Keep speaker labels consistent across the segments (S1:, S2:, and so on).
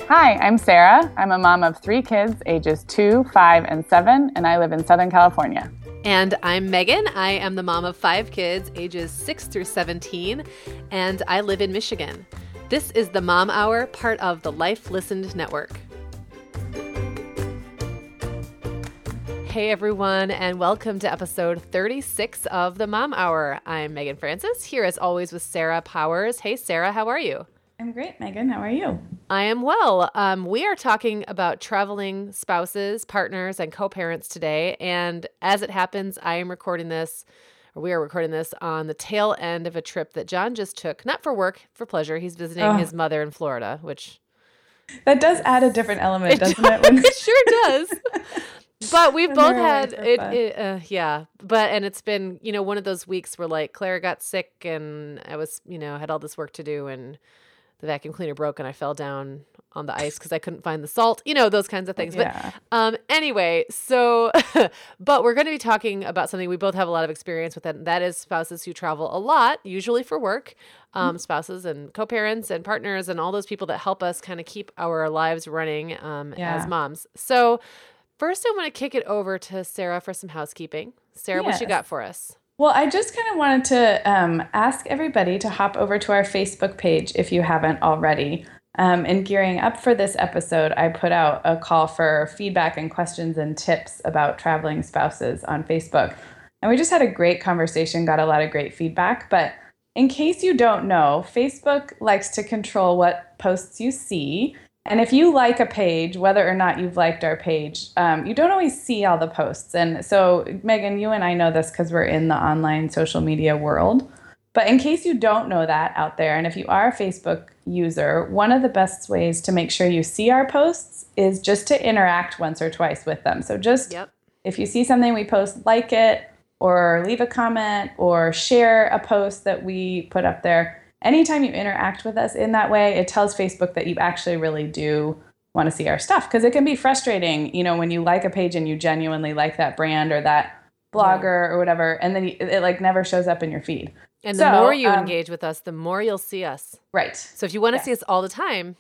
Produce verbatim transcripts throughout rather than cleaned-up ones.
S1: Hi, I'm Sarah. I'm a mom of three kids, ages two, five, and seven, and I live in Southern California.
S2: And I'm Megan. I am the mom of five kids, ages six through seventeen, and I live in Michigan. This is the Mom Hour, part of the Life Listened Network. Hey everyone, and welcome to episode thirty-six of the Mom Hour. I'm Megan Francis, here as always with Sarah Powers. Hey Sarah, how are you?
S1: I'm great, Megan. How are you?
S2: I am well. Um, we are talking about traveling spouses, partners, and co-parents today. And as it happens, I am recording this, or we are recording this on the tail end of a trip that John just took, not for work, for pleasure. He's visiting oh. his mother in Florida, which...
S1: That does add a different element,
S2: it
S1: doesn't
S2: does,
S1: it? When...
S2: It sure does. But we've both had it, it uh, yeah. But, and it's been, you know, one of those weeks where like Claire got sick and I was, you know, had all this work to do and the vacuum cleaner broke and I fell down on the ice because I couldn't find the salt, you know, those kinds of things.
S1: Yeah.
S2: But um, anyway, so, but we're going to be talking about something we both have a lot of experience with, and that is spouses who travel a lot, usually for work, um, mm-hmm. spouses and co-parents and partners and all those people that help us kind of keep our lives running um, yeah. as moms. So first I want to kick it over to Sarah for some housekeeping. Sarah, yes. What you got for us?
S1: Well, I just kind of wanted to um, ask everybody to hop over to our Facebook page if you haven't already. Um, in gearing up for this episode, I put out a call for feedback and questions and tips about traveling spouses on Facebook. And we just had a great conversation, got a lot of great feedback. But in case you don't know, Facebook likes to control what posts you see. And if you like a page, whether or not you've liked our page, um, you don't always see all the posts. And so, Megan, you and I know this because we're in the online social media world. But in case you don't know that out there, and if you are a Facebook user, one of the best ways to make sure you see our posts is just to interact once or twice with them. So just yep. if you see something we post, like it, or leave a comment, or share a post that we put up there. Anytime you interact with us in that way, it tells Facebook that you actually really do want to see our stuff. Because it can be frustrating, you know, when you like a page and you genuinely like that brand or that blogger yeah. or whatever, and then you, it like never shows up in your feed.
S2: And
S1: so,
S2: the more you
S1: um,
S2: engage with us, the more you'll see us.
S1: Right.
S2: So if you want to
S1: yes.
S2: see us all the time,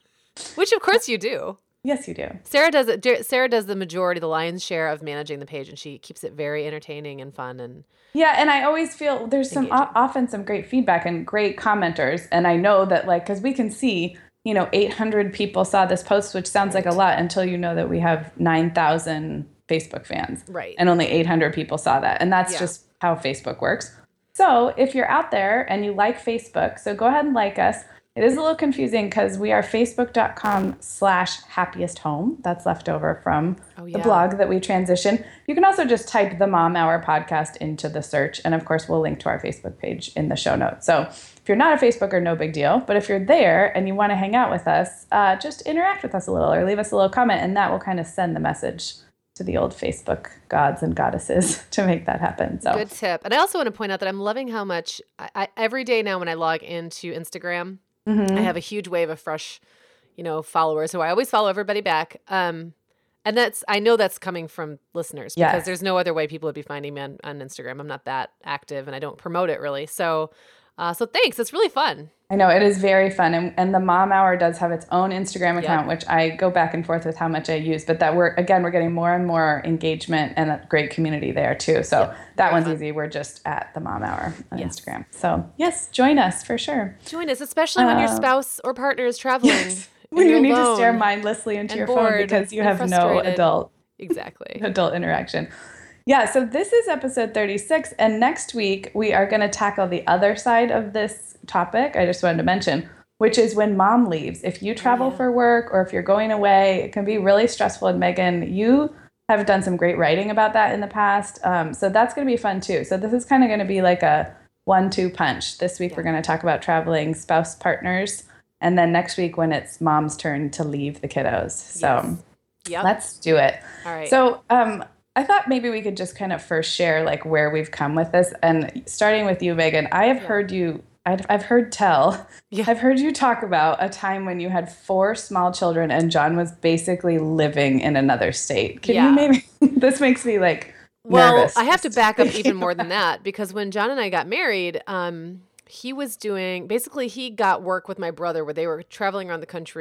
S2: which of course you do.
S1: Yes, you do.
S2: Sarah does it. Sarah does the majority, the lion's share of managing the page, and she keeps it very entertaining and fun. And
S1: yeah, and I always feel there's some o- often some great feedback and great commenters, and I know that like because we can see, you know, eight hundred people saw this post, which sounds right. like a lot until you know that we have nine thousand Facebook fans,
S2: right?
S1: And only eight hundred people saw that, and that's yeah. just how Facebook works. So if you're out there and you like Facebook, so go ahead and like us. It is a little confusing because we are facebook.com slash happiest home. That's left over from oh, yeah. the blog that we transitioned. You can also just type the Mom Hour podcast into the search. And of course, we'll link to our Facebook page in the show notes. So if you're not a Facebooker, no big deal. But if you're there and you want to hang out with us, uh, just interact with us a little or leave us a little comment. And that will kind of send the message to the old Facebook gods and goddesses to make that happen. So
S2: good tip. And I also want to point out that I'm loving how much I, I, every day now when I log into Instagram, mm-hmm. I have a huge wave of fresh, you know, followers who I always follow everybody back. Um, and that's, I know that's coming from listeners because
S1: yes.
S2: there's no other way people would be finding me on, on Instagram. I'm not that active and I don't promote it really. So, uh, so thanks. It's really fun.
S1: I know it is very fun. And, and the Mom Hour does have its own Instagram account, yep. which I go back and forth with how much I use, but that we're, again, we're getting more and more engagement and a great community there too. So yep. that one's fun. Easy. We're just at the Mom Hour on yes. Instagram. So yes, join us for sure.
S2: Join us, especially when uh, your spouse or partner is traveling.
S1: Yes. When you need to stare mindlessly into your phone because you have no adult,
S2: exactly.
S1: adult interaction. Yeah, so this is episode thirty-six, and next week we are going to tackle the other side of this topic I just wanted to mention, which is when mom leaves. If you travel oh, yeah. for work or if you're going away, it can be really stressful. And Megan, you have done some great writing about that in the past, um, so that's going to be fun too. So this is kind of going to be like a one two punch. This week yeah. we're going to talk about traveling spouse partners, and then next week when it's mom's turn to leave the kiddos. So
S2: yes. yep.
S1: let's do it.
S2: All right.
S1: So um, I thought maybe we could just kind of first share like where we've come with this. And starting with you, Megan, I have yeah. heard you, I've, I've heard tell, yeah. I've heard you talk about a time when you had four small children and John was basically living in another state. Can yeah. you maybe, this makes me like
S2: well,
S1: nervous.
S2: I have to back up even more than that because when John and I got married, um, he was doing, basically he got work with my brother where they were traveling around the country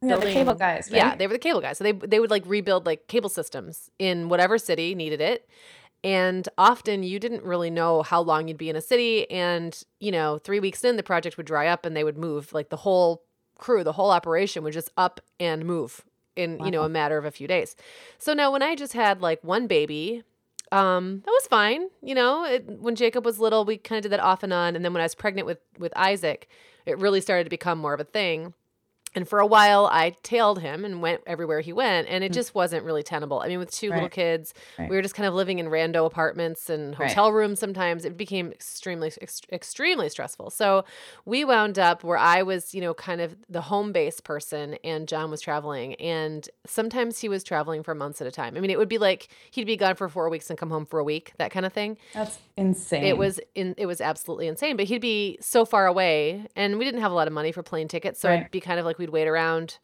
S1: Yeah, the cable guys, right?
S2: Yeah, they were the cable guys. So they they would like rebuild like cable systems in whatever city needed it. And often you didn't really know how long you'd be in a city. And, you know, three weeks in, the project would dry up and they would move. Like the whole crew, the whole operation would just up and move in, wow. you know, a matter of a few days. So now when I just had like one baby, um, that was fine. You know, it, when Jacob was little, we kind of did that off and on. And then when I was pregnant with, with Isaac, it really started to become more of a thing. And for a while, I tailed him and went everywhere he went, and it just wasn't really tenable. I mean, with two right. little kids, right. we were just kind of living in rando apartments and hotel right. rooms sometimes. It became extremely, ex- extremely stressful. So we wound up where I was, you know, kind of the home-based person, and John was traveling. And sometimes he was traveling for months at a time. I mean, it would be like he'd be gone for four weeks and come home for a week, that kind of thing.
S1: That's insane.
S2: It was in, it was absolutely insane. But he'd be so far away, and we didn't have a lot of money for plane tickets, so right. it'd be kind of like we'd wait around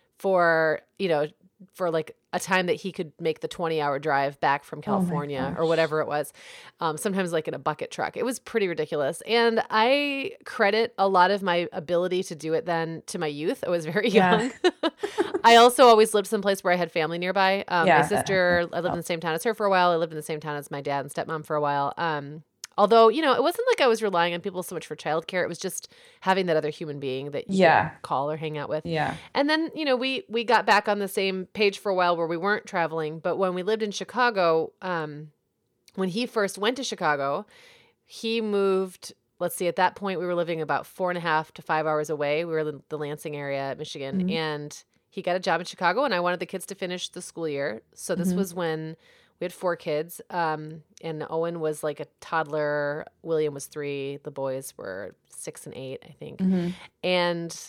S2: for, you know, for like a time that he could make the twenty hour drive back from California oh or whatever it was. Um, sometimes like in a bucket truck. It was pretty ridiculous. And I credit a lot of my ability to do it then to my youth. I was very young. Yeah. I also always lived someplace where I had family nearby. Um, yeah. My sister, I lived in the same town as her for a while. I lived in the same town as my dad and stepmom for a while. Um, Although, you know, it wasn't like I was relying on people so much for childcare. It was just having that other human being that you
S1: yeah.
S2: could call or hang out with.
S1: Yeah.
S2: And then, you know, we we got back on the same page for a while where we weren't traveling. But when we lived in Chicago, um, when he first went to Chicago, he moved, let's see, at that point we were living about four and a half to five hours away. We were in the Lansing area, Michigan. Mm-hmm. And he got a job in Chicago, and I wanted the kids to finish the school year. So this mm-hmm. was when... We had four kids, um, and Owen was like a toddler. William was three. The boys were six and eight, I think. Mm-hmm. And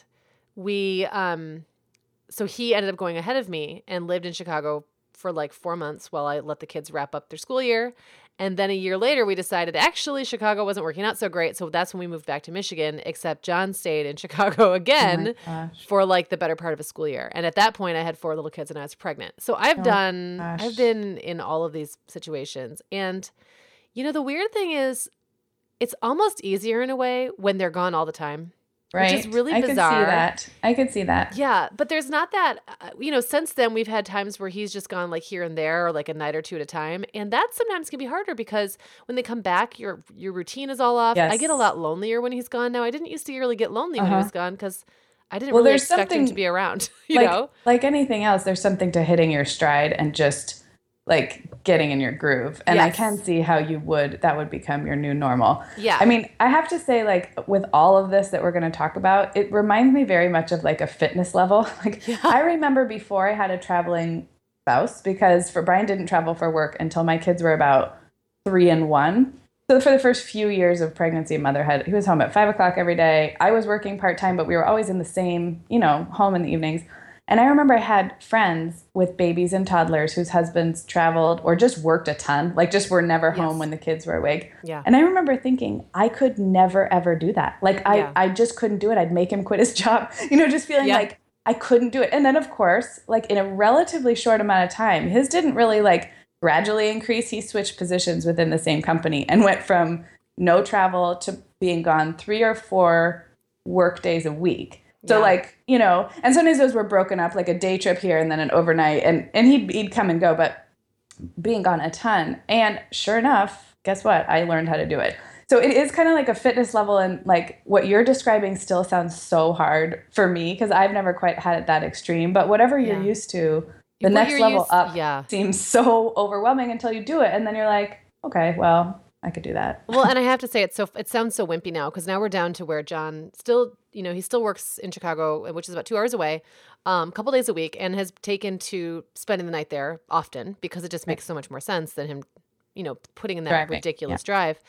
S2: we, um, so he ended up going ahead of me and lived in Chicago for like four months while I let the kids wrap up their school year. And then a year later, we decided actually Chicago wasn't working out so great. So that's when we moved back to Michigan, except John stayed in Chicago again oh for like the better part of a school year. And at that point, I had four little kids and I was pregnant. So I've oh done, gosh. I've been in all of these situations. And, you know, the weird thing is it's almost easier in a way when they're gone all the time.
S1: Right.
S2: Which is really
S1: I
S2: bizarre.
S1: I could see that. I could see that.
S2: Yeah. But there's not that, uh, you know, since then we've had times where he's just gone like here and there or like a night or two at a time. And that sometimes can be harder because when they come back, your your routine is all off. Yes. I get a lot lonelier when he's gone now. I didn't used to really get lonely uh-huh. when he was gone because I didn't well, really expect him to be around, you
S1: like,
S2: know?
S1: Like anything else, there's something to hitting your stride and just like getting in your groove. And yes. I can see how you would, that would become your new normal.
S2: Yeah.
S1: I mean, I have to say like with all of this that we're going to talk about, it reminds me very much of like a fitness level. Like yeah. I remember before I had a traveling spouse because for Brian didn't travel for work until my kids were about three and one. So for the first few years of pregnancy and motherhood, he was home at five o'clock every day. I was working part-time, but we were always in the same, you know, home in the evenings. And I remember I had friends with babies and toddlers whose husbands traveled or just worked a ton, like just were never yes. home when the kids were awake.
S2: Yeah.
S1: And I remember thinking, I could never, ever do that. Like I,
S2: yeah.
S1: I just couldn't do it. I'd make him quit his job, you know, just feeling yeah. like I couldn't do it. And then of course, like in a relatively short amount of time, his didn't really like gradually increase. He switched positions within the same company and went from no travel to being gone three or four work days a week. So yeah. like, you know, and sometimes those were broken up, like a day trip here and then an overnight, and, and he'd, he'd come and go, but being gone a ton. And sure enough, guess what? I learned how to do it. So it is kind of like a fitness level, and like what you're describing still sounds so hard for me because I've never quite had it that extreme, but whatever you're yeah. used to, the what next level used, up
S2: yeah.
S1: seems so overwhelming until you do it. And then you're like, okay, well, I could do that.
S2: Well, and I have to say, it's so it sounds so wimpy now because now we're down to where John still, you know, he still works in Chicago, which is about two hours away, um, a couple days a week, and has taken to spending the night there often because it just makes so much more sense than him, you know, putting in that Driving. ridiculous yeah. drive.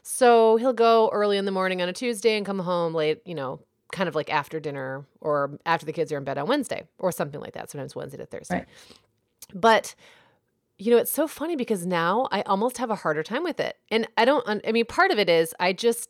S2: So he'll go early in the morning on a Tuesday and come home late, you know, kind of like after dinner or after the kids are in bed on Wednesday or something like that. Sometimes Wednesday to Thursday.
S1: Right.
S2: But you know, it's so funny because now I almost have a harder time with it. And I don't, I mean, part of it is I just,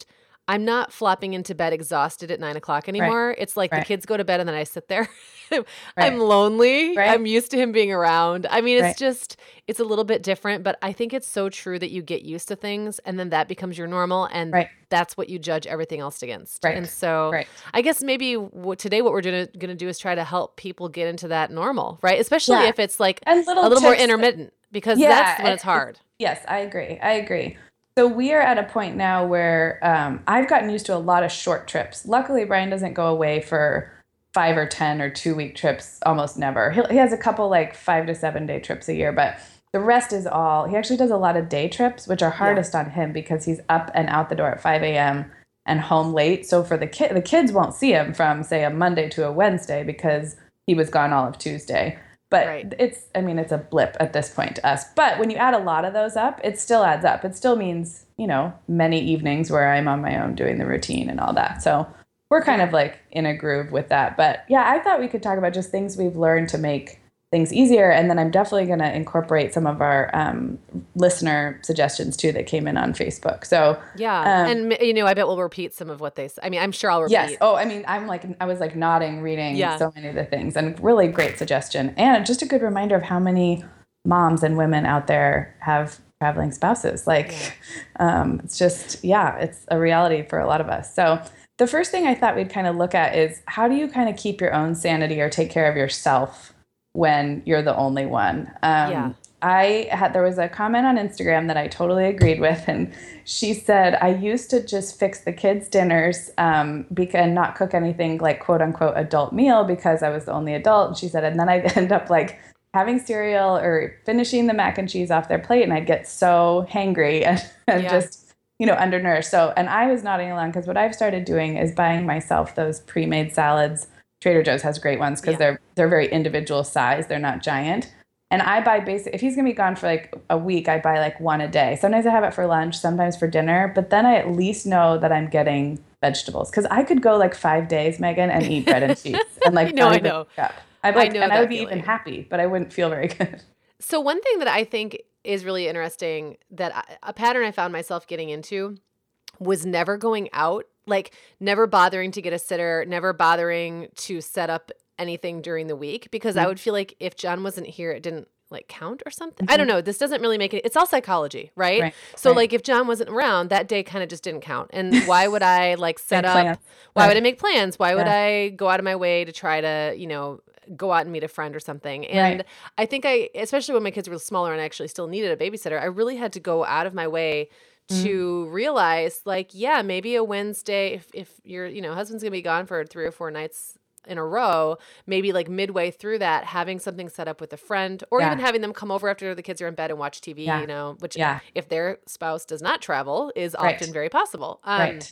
S2: I'm not flopping into bed exhausted at nine o'clock anymore. Right. It's like right. the kids go to bed and then I sit there. I'm right. lonely. Right. I'm used to him being around. I mean, it's right. just, it's a little bit different, but I think it's so true that you get used to things and then that becomes your normal. And right. that's what you judge everything else against.
S1: Right.
S2: And so right. I guess maybe w- today what we're going to do is try to help people get into that normal, right? Especially yeah. if it's like a little more intermittent because yeah, that's when it's hard.
S1: Yes, I agree. I agree. So we are at a point now where um, I've gotten used to a lot of short trips. Luckily, Brian doesn't go away for five or ten or two week trips, almost never. He, he has a couple like five to seven day trips a year, but the rest is all, he actually does a lot of day trips, which are hardest yeah. on him because he's up and out the door at five a.m. and home late. So for the kid, the kids won't see him from say a Monday to a Wednesday because he was gone all of Tuesday. But right. it's, I mean, it's a blip at this point to us. But when you add a lot of those up, it still adds up. It still means, you know, many evenings where I'm on my own doing the routine and all that. So we're kind of like in a groove with that. But yeah, I thought we could talk about just things we've learned to make things easier. And then I'm definitely going to incorporate some of our um, listener suggestions too that came in on Facebook. So
S2: yeah. Um, and you know, I bet we'll repeat some of what they say. I mean, I'm sure I'll repeat.
S1: Yes. Oh, I mean, I'm like, I was like nodding, reading yeah. so many of the things and really great suggestion. And just a good reminder of how many moms and women out there have traveling spouses. Like, yeah. um, it's just, yeah, it's a reality for a lot of us. So the first thing I thought we'd kind of look at is how do you kind of keep your own sanity or take care of yourself when you're the only one? Um, yeah. I had, there was a comment on Instagram that I totally agreed with. And she said, I used to just fix the kids' dinners um, beca- and not cook anything like quote unquote adult meal because I was the only adult. And she said, and then I'd end up like having cereal or finishing the mac and cheese off their plate. And I'd get so hangry and, and yeah. just, you know, undernourished. So, and I was nodding along because what I've started doing is buying myself those pre-made salads. Trader Joe's has great ones because yeah. they're they're very individual size. They're not giant. And I buy basic, if he's going to be gone for like a week, I buy like one a day. Sometimes I have it for lunch, sometimes for dinner, but then I at least know that I'm getting vegetables. Because I could go like five days, Megan, and eat bread and cheese. And like,
S2: no, I know.
S1: I'd like, I know and I would be feeling. Even happy, but I wouldn't feel very good.
S2: So one thing that I think is really interesting that I, a pattern I found myself getting into was never going out. Like never bothering to get a sitter, never bothering to set up anything during the week because mm-hmm. I would feel like if John wasn't here, it didn't like count or something. Mm-hmm. I don't know. This doesn't really make it. It's all psychology, right? right so right. like if John wasn't around, that day kind of just didn't count. And why would I like set up? Plans. Why right. would I make plans? Why would yeah. I go out of my way to try to, you know, go out and meet a friend or something? And right. I think I, especially when my kids were smaller and I actually still needed a babysitter, I really had to go out of my way to mm. realize like, yeah, maybe a Wednesday, if, if your, you know, husband's going to be gone for three or four nights in a row, maybe like midway through that, having something set up with a friend or yeah. even having them come over after the kids are in bed and watch T V, yeah. you know, which yeah. if their spouse does not travel is right. often very possible. Um, right.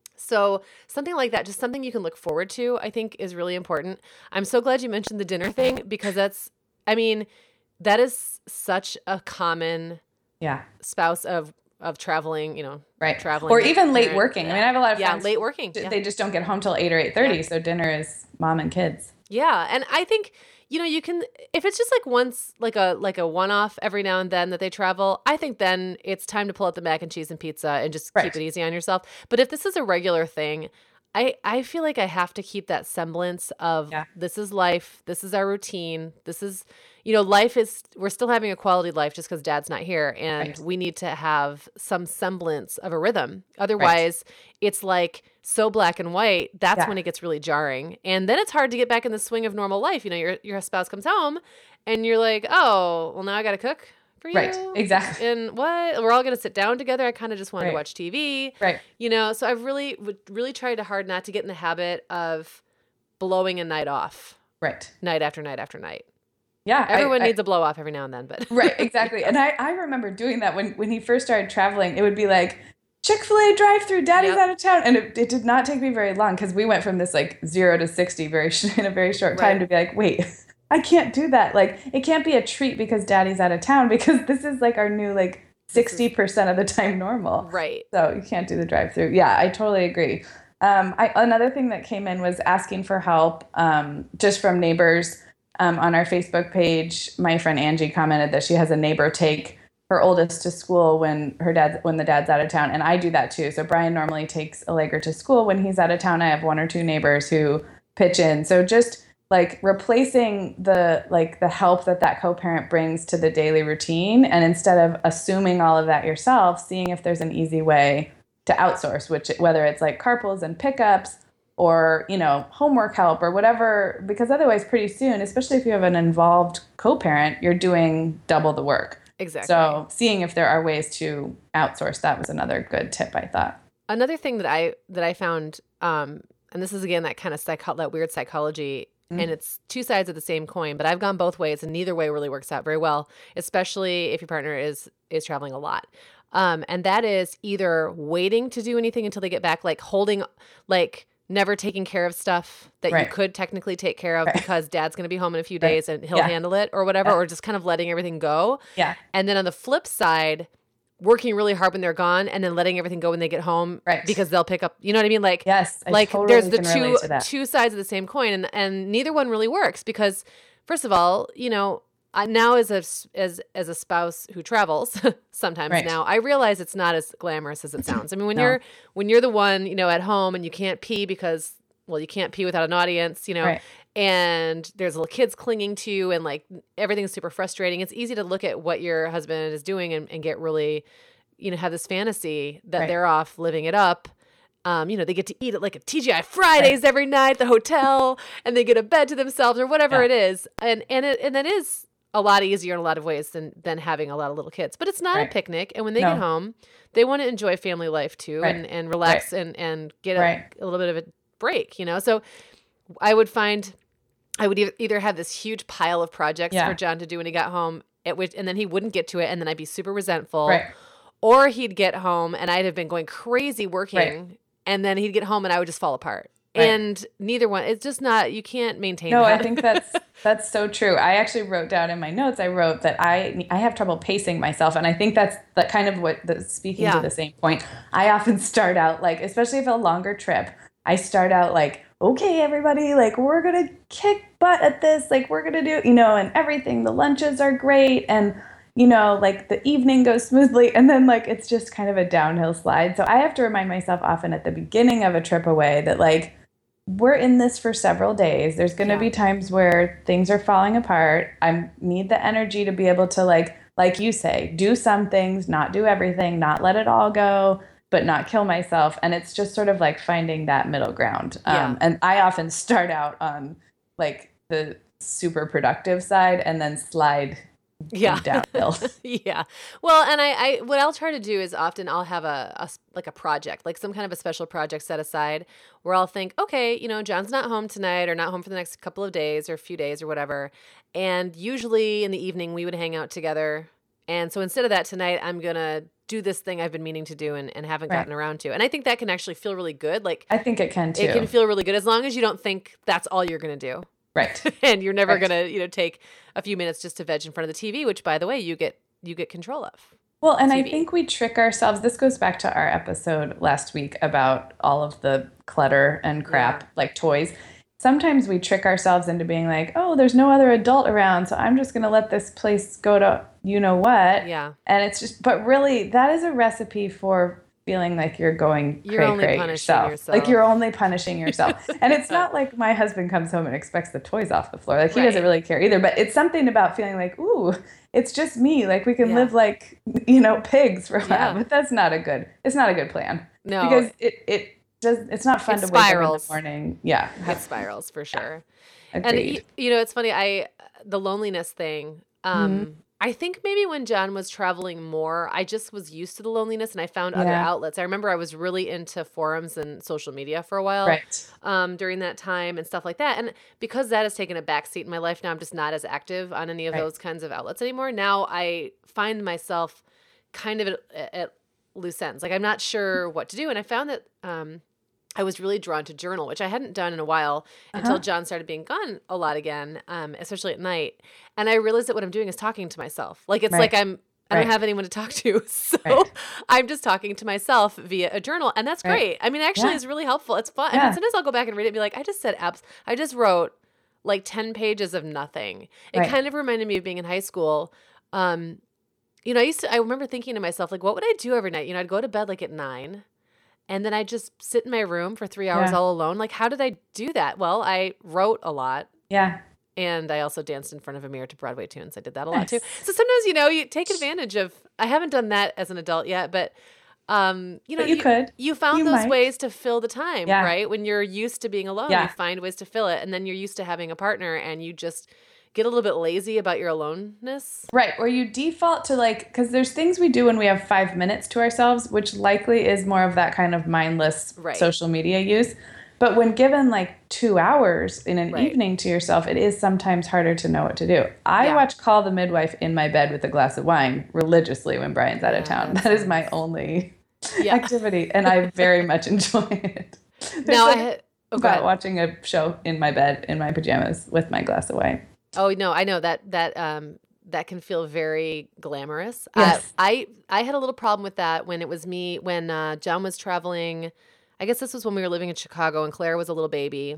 S2: So something like that, just something you can look forward to, I think is really important. I'm so glad you mentioned the dinner thing because that's, I mean, that is such a common
S1: yeah.
S2: spouse of of traveling, you know,
S1: right.
S2: traveling.
S1: Or even late parent. working. Yeah. I mean, I have a lot of friends.
S2: Yeah, late working.
S1: They
S2: yeah.
S1: just don't get home till eight or eight thirty.
S2: Yeah.
S1: So dinner is mom and kids.
S2: Yeah. And I think, you know, you can, if it's just like once, like a, like a one-off every now and then that they travel, I think then it's time to pull out the mac and cheese and pizza and just right. keep it easy on yourself. But if this is a regular thing, I, I feel like I have to keep that semblance of yeah. this is life. This is our routine. This is, you know, life is, we're still having a quality life just because dad's not here. And right. we need to have some semblance of a rhythm. Otherwise, right. it's like so black and white. That's yeah. when it gets really jarring. And then it's hard to get back in the swing of normal life. You know, your, your spouse comes home and you're like, oh, well, now I got to cook for you.
S1: Right, exactly.
S2: And what? We're all going to sit down together. I kind of just wanted right. to watch T V.
S1: Right.
S2: You know, so I've really, really tried hard not to get in the habit of blowing a night off.
S1: Right.
S2: Night after night after night.
S1: Yeah.
S2: Everyone
S1: I,
S2: needs
S1: I,
S2: a blow off every now and then, but.
S1: Right, exactly. And I, I remember doing that when, when he first started traveling. It would be like, Chick-fil-A drive-through, daddy's yep. out of town. And it, it did not take me very long because we went from this like zero to sixty very in a very short time right. to be like, wait, I can't do that. Like, it can't be a treat because daddy's out of town because this is like our new like sixty percent of the time normal.
S2: Right.
S1: So you can't do the drive-through. Yeah, I totally agree. Um, I, another thing that came in was asking for help um, just from neighbors. Um, on our Facebook page, my friend Angie commented that she has a neighbor take her oldest to school when her dad's when the dad's out of town, and I do that too. So Brian normally takes Allegra to school when he's out of town. I have one or two neighbors who pitch in. So just like replacing the like the help that that co-parent brings to the daily routine, and instead of assuming all of that yourself, seeing if there's an easy way to outsource, which whether it's like carpools and pickups or, you know, homework help or whatever, because otherwise pretty soon, especially if you have an involved co-parent, you're doing double the work.
S2: Exactly.
S1: So seeing if there are ways to outsource, that was another good tip, I thought.
S2: Another thing that I that I found, um, and this is again that kind of psycho- that weird psychology, mm-hmm. and it's two sides of the same coin, but I've gone both ways, and neither way really works out very well, especially if your partner is is traveling a lot. Um, and that is either waiting to do anything until they get back, like holding, like never taking care of stuff that right. you could technically take care of right. because dad's going to be home in a few days right. and he'll yeah. handle it or whatever, yeah. or just kind of letting everything go.
S1: Yeah.
S2: And then on the flip side, working really hard when they're gone and then letting everything go when they get home
S1: right.
S2: because they'll pick up, you know what I mean? Like,
S1: yes, I
S2: like
S1: totally
S2: there's the
S1: can
S2: two,
S1: relate to that.
S2: two sides of the same coin, and, and neither one really works because first of all, you know, I, now as a, as, as a spouse who travels sometimes right. now, I realize it's not as glamorous as it sounds. I mean, when no. you're, when you're the one, you know, at home and you can't pee because, well, you can't pee without an audience, you know, right. and there's little kids clinging to you and like everything's super frustrating. It's easy to look at what your husband is doing and, and get really, you know, have this fantasy that right. they're off living it up. Um, you know, they get to eat at like a T G I Fridays right. every night at the hotel and they get a bed to themselves or whatever yeah. it is. And, and it, and that is a lot easier in a lot of ways than, than having a lot of little kids, but it's not right. a picnic. And when they no. get home, they want to enjoy family life too right. and, and relax right. and, and get a, right. a little bit of a break, you know? So I would find, I would e- either have this huge pile of projects yeah. for John to do when he got home, at which, and then he wouldn't get to it. And then I'd be super resentful
S1: right.
S2: or he'd get home and I'd have been going crazy working
S1: right.
S2: and then he'd get home and I would just fall apart.
S1: Right.
S2: And neither one, it's just not, you can't maintain
S1: no,
S2: that.
S1: I think that's, that's so true. I actually wrote down in my notes, I wrote that I, I have trouble pacing myself. And I think that's that kind of what the speaking
S2: yeah.
S1: to the same point. I often start out like, especially if a longer trip, I start out like, okay, everybody, like we're going to kick butt at this. Like we're going to do, you know, and everything, the lunches are great. And, you know, like the evening goes smoothly. And then like, it's just kind of a downhill slide. So I have to remind myself often at the beginning of a trip away that like, we're in this for several days. There's going to yeah. be times where things are falling apart. I need the energy to be able to like, like you say, do some things, not do everything, not let it all go, but not kill myself. And it's just sort of like finding that middle ground.
S2: Yeah.
S1: Um, and I often start out on like the super productive side and then slide
S2: yeah.
S1: downhill.
S2: yeah. Well, and I, I, what I'll try to do is often I'll have a, a, like a project, like some kind of a special project set aside where I'll think, okay, you know, John's not home tonight or not home for the next couple of days or a few days or whatever. And usually in the evening we would hang out together. And so instead of that tonight, I'm going to do this thing I've been meaning to do and, and haven't
S1: right.
S2: gotten around to. And I think that can actually feel really good. Like
S1: I think it can too.
S2: It can feel really good as long as you don't think that's all you're going to do.
S1: Right.
S2: and you're never
S1: right.
S2: going to, you know, take a few minutes just to veg in front of the T V, which by the way, you get, you get control of.
S1: Well, and
S2: T V.
S1: I think we trick ourselves. This goes back to our episode last week about all of the clutter and crap,
S2: yeah.
S1: like toys. Sometimes we trick ourselves into being like, oh, there's no other adult around, so I'm just going to let this place go to you know what.
S2: Yeah.
S1: And it's just, but really, that is a recipe for feeling like you're going
S2: you're
S1: cray
S2: only
S1: cray
S2: punishing
S1: yourself.
S2: yourself.
S1: Like you're only punishing yourself. And it's not like my husband comes home and expects the toys off the floor. Like he
S2: right.
S1: doesn't really care either. But it's something about feeling like, ooh, it's just me. Like we can
S2: yeah.
S1: live like, you know, pigs for a while.
S2: Yeah.
S1: But that's not a good, it's not a good plan.
S2: No.
S1: Because it, it does, it's not fun
S2: it
S1: to
S2: spirals.
S1: wake up in the morning. Yeah.
S2: It spirals for sure.
S1: Agreed.
S2: And you, you know, it's funny. I, the loneliness thing, um, mm-hmm. I think maybe when John was traveling more, I just was used to the loneliness and I found other
S1: Yeah.
S2: outlets. I remember I was really into forums and social media for a while
S1: Right.
S2: um, during that time and stuff like that. And because that has taken a backseat in my life now, I'm just not as active on any of
S1: Right.
S2: those kinds of outlets anymore. Now I find myself kind of at, at loose ends. Like I'm not sure what to do. And I found that um, I was really drawn to journal, which I hadn't done in a while
S1: Uh-huh.
S2: until John started being gone a lot again, um, especially at night. And I realized that what I'm doing is talking to myself. Like it's
S1: Right.
S2: like I'm I don't
S1: Right.
S2: have anyone to talk to, so
S1: Right.
S2: I'm just talking to myself via a journal, and that's
S1: Right.
S2: great. I mean, actually,
S1: Yeah.
S2: it's really helpful. It's fun. I
S1: Yeah.
S2: mean, sometimes I'll go back and read it and be like, I just said abs. I just wrote like ten pages of nothing. It
S1: Right.
S2: kind of reminded me of being in high school. Um, you know, I used to, I remember thinking to myself, like, what would I do every night? You know, I'd go to bed like at nine and then I'd just sit in my room for three hours
S1: Yeah.
S2: all alone. Like, how did I do that? Well, I wrote a lot.
S1: Yeah.
S2: And I also danced in front of a mirror to Broadway tunes. I did that a lot
S1: Nice.
S2: too. So sometimes, you know, you take advantage of, I haven't done that as an adult yet, but, um, you know,
S1: But you could.
S2: you found
S1: You
S2: those
S1: might.
S2: ways to fill the time,
S1: Yeah.
S2: right? When you're used to being alone,
S1: Yeah.
S2: you find ways to fill it. And then you're used to having a partner and you just get a little bit lazy about your aloneness.
S1: Right. Or you default to like, because there's things we do when we have five minutes to ourselves, which likely is more of that kind of mindless
S2: Right.
S1: social media use. But when given like two hours in an
S2: Right.
S1: evening to yourself, it is sometimes harder to know what to do. I
S2: Yeah.
S1: watch Call the Midwife in my bed with a glass of wine religiously when Brian's out of
S2: Yeah,
S1: town.
S2: that
S1: That is my
S2: sounds-
S1: only
S2: Yeah.
S1: activity, and I very much enjoy it. There's
S2: Now I
S1: something
S2: had, oh, go
S1: about
S2: ahead.
S1: watching a show in my bed in my pajamas with my glass of wine.
S2: Oh no, I know that that um that can feel very glamorous.
S1: Yes.
S2: Uh, I I had a little problem with that when it was me when uh, John was traveling. I guess this was when we were living in Chicago and Claire was a little baby,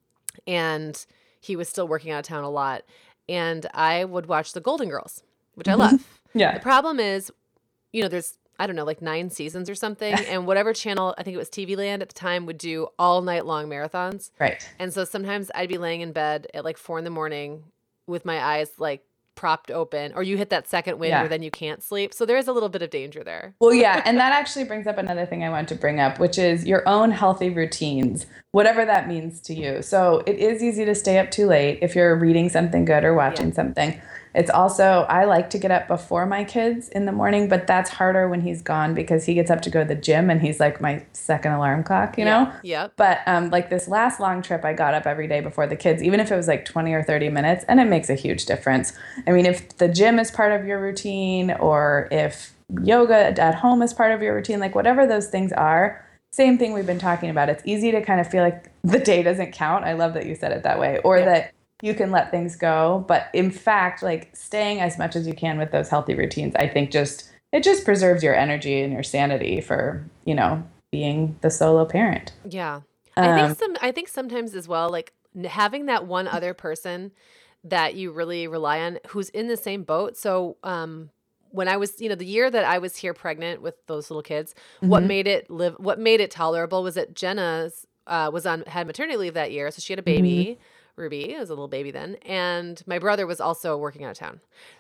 S2: and he was still working out of town a lot. And I would watch The Golden Girls, which I love. The
S1: Yeah.
S2: problem is, you know, there's I don't know, like nine seasons or something, and whatever channel, I think it was T V Land at the time, would do all night long marathons.
S1: Right.
S2: And so sometimes I'd be laying in bed at like four in the morning with my eyes like propped open, or you hit that second wind
S1: Yeah.
S2: where then you can't sleep. So there is a little bit of danger there.
S1: Well, yeah. And that actually brings up another thing I want to bring up, which is your own healthy routines, whatever that means to you. So it is easy to stay up too late if you're reading something good or watching
S2: Yeah.
S1: something. It's also, I like to get up before my kids in the morning, but that's harder when he's gone because he gets up to go to the gym and he's like my second alarm clock, you know?
S2: Yep.
S1: But um, like this last long trip, I got up every day before the kids, even if it was like twenty or thirty minutes, and it makes a huge difference. I mean, if the gym is part of your routine, or if yoga at home is part of your routine, like whatever those things are, same thing we've been talking about. It's easy to kind of feel like the day doesn't count. I love that you said it that way, or
S2: Yeah.
S1: that you can let things go. But in fact, like staying as much as you can with those healthy routines, I think just it just preserves your energy and your sanity for, you know, being the solo parent.
S2: Yeah. I
S1: Um,
S2: think some I think sometimes as well, like n- having that one other person that you really rely on who's in the same boat. So um when I was, you know, the year that I was here pregnant with those little kids, what
S1: Mhm.
S2: made it live what made it tolerable was that Jenna's uh was on had maternity leave that year. So she had a baby. Ruby was a little baby then, and my brother was also working out of town.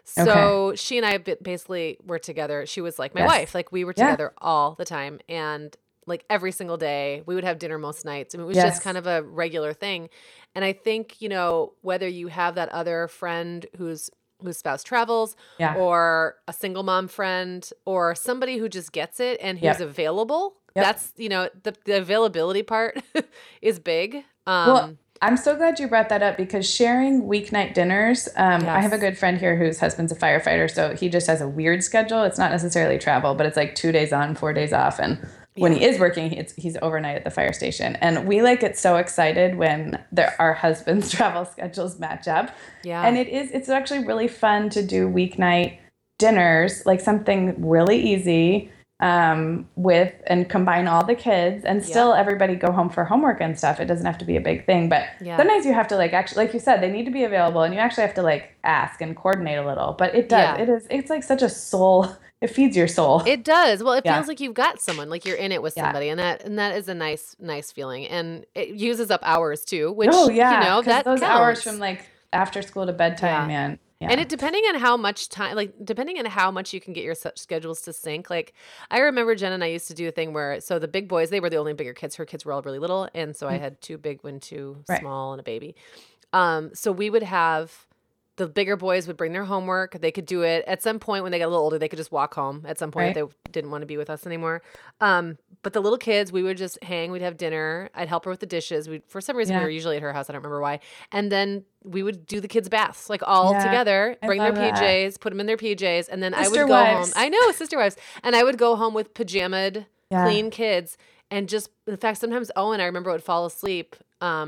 S2: So she and I bi- basically were together. She was like my
S1: Yes.
S2: wife. Like we were
S1: Yeah.
S2: together all the time, and like every single day we would have dinner most nights. I mean, it was
S1: Yes.
S2: just kind of a regular thing. And I think, you know, whether you have that other friend who's whose spouse travels,
S1: Yeah.
S2: or a single mom friend, or somebody who just gets it and who's
S1: Yep.
S2: available,
S1: Yep.
S2: that's, you know, the, the availability part is big. Um,
S1: Well, I'm so glad you brought that up because sharing weeknight dinners, um, I have a
S2: Yes.
S1: good friend here whose husband's a firefighter, so he just has a weird schedule. It's not necessarily travel, but it's like two days on, four days off. And when he is working, it's, he's overnight at the fire station. And we like get so excited when there, our husbands' travel schedules match up.
S2: Yeah.
S1: And it is, it's actually really fun to do weeknight dinners, like something really easy um, with and combine all the kids and still everybody go home for homework and stuff. It doesn't have to be a big thing, but
S2: Yeah.
S1: sometimes you have to like actually, like you said, they need to be available and you actually have to like ask and coordinate a little, but it does,
S2: Yeah.
S1: it is, it's like such a soul, it feeds your soul.
S2: It does. Well, it
S1: Yeah.
S2: feels like you've got someone, like you're in it with
S1: Yeah.
S2: somebody, and that and that is a nice, nice feeling. And it uses up hours too, which
S1: oh yeah.
S2: you know
S1: 'cause
S2: that
S1: those hours
S2: counts.
S1: from like after school to bedtime,
S2: Yeah.
S1: man. Yeah.
S2: And it depending on how much time, like depending on how much you can get your s- schedules to sync. Like I remember Jen and I used to do a thing where, so the big boys, they were the only bigger kids. Her kids were all really little, and so I had two big, one, two
S1: Right.
S2: small, and a baby. Um, so we would have the bigger boys would bring their homework. They could do it at some point when they got a little older. They could just walk home at some point
S1: Right.
S2: if they didn't want to be with us anymore. Um, but the little kids, we would just hang. We'd have dinner. I'd help her with the dishes. We for some reason
S1: Yeah.
S2: we were usually at her house. I don't remember why. And then we would do the kids' baths like all
S1: Yeah,
S2: together.
S1: I
S2: Bring their
S1: love that.
S2: P Js, put them in their P Js, and then I
S1: Sister
S2: would go
S1: wives.
S2: home. I know, sister wives, and I would go home with pajamaed,
S1: Yeah.
S2: clean kids. And just in fact, sometimes Owen, I remember, would fall asleep. Um,